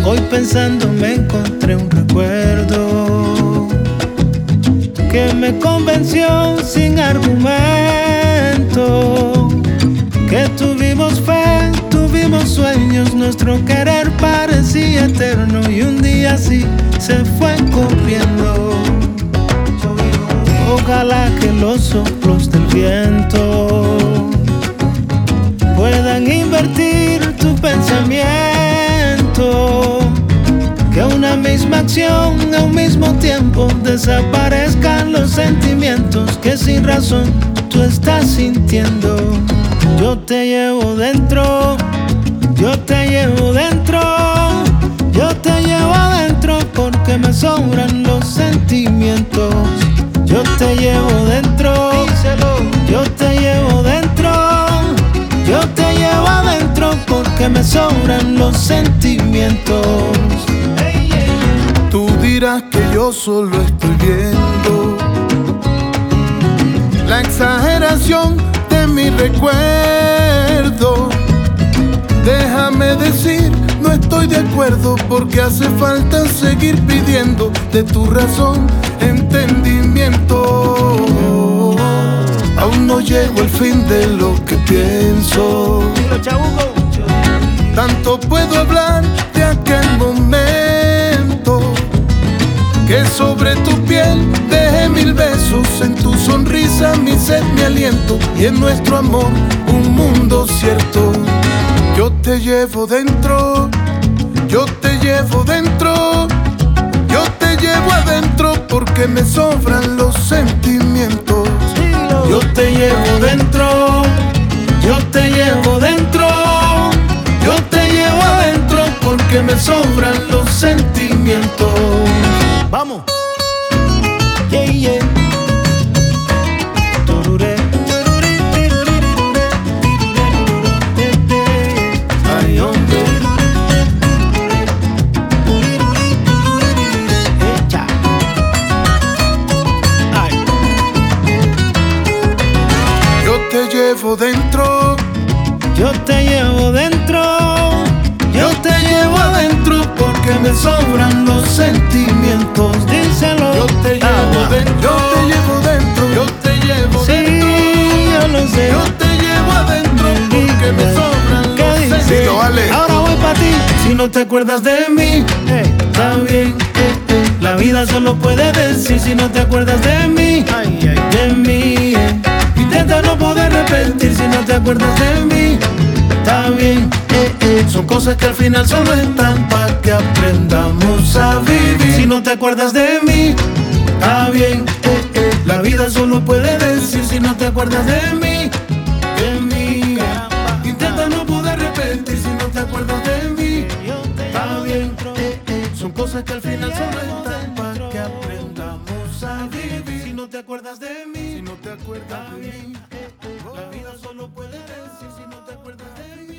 Hoy pensando me encontré un recuerdo que me convenció sin argumento, que tuvimos fe, tuvimos sueños, nuestro querer parecía eterno y un día así se fue corriendo. Ojalá que los soplos del viento puedan invertir tu pensamiento, que una misma acción a un mismo tiempo desaparezcan los sentimientos que sin razón tú estás sintiendo. Yo te llevo dentro, yo te llevo dentro, yo te llevo adentro porque me sobran los sentimientos. Yo te llevo dentro, yo te llevo dentro, yo te llevo adentro porque me sobran los sentimientos. Tú dirás que yo solo estoy viendo la exageración de mi recuerdo. Déjame decir, no estoy de acuerdo porque hace falta seguir pidiendo de tu razón entendimiento. Aún no llego al fin de lo que pienso. Tanto puedo hablar de aquel momento, que sobre tu piel dejé 1000 besos, en tu sonrisa mi sed, mi aliento, y en nuestro amor un mundo cierto. Yo te llevo dentro, yo te llevo dentro, yo te llevo adentro porque me sobran los sentimientos. Yo te llevo dentro, yo te llevo dentro, yo te llevo adentro porque me sobran los sentimientos. Vamos. Yeah, yeah. Tururé. Ay, hombre. Echa. Ay. Yo te llevo dentro, Yo te llevo dentro, yo te llevo adentro porque me sobran los sentimientos. Díselo. yo te llevo dentro, yo te llevo dentro, yo te llevo Sí, dentro, yo lo sé. yo te llevo adentro porque me sobran ¿Qué los dice? sentimientos. Vale. Ahora voy pa' ti. Si no te acuerdas de mí, está bien. La vida solo puede decir si no te acuerdas de mí, de mí. Intenta no poder repetir si no te acuerdas de mí. Está bien, son cosas que al final solo están para que aprendamos a vivir. Si no te acuerdas de mí, está bien, la vida solo puede decir si no te acuerdas de mí, de mí. Intenta no poder repetir si no te acuerdas de mí. Está bien, son cosas que al final solo están para que aprendamos a vivir. Si no te acuerdas de mí, Si no te acuerdas de mí, la vida solo puede decir si no te acuerdas de mí.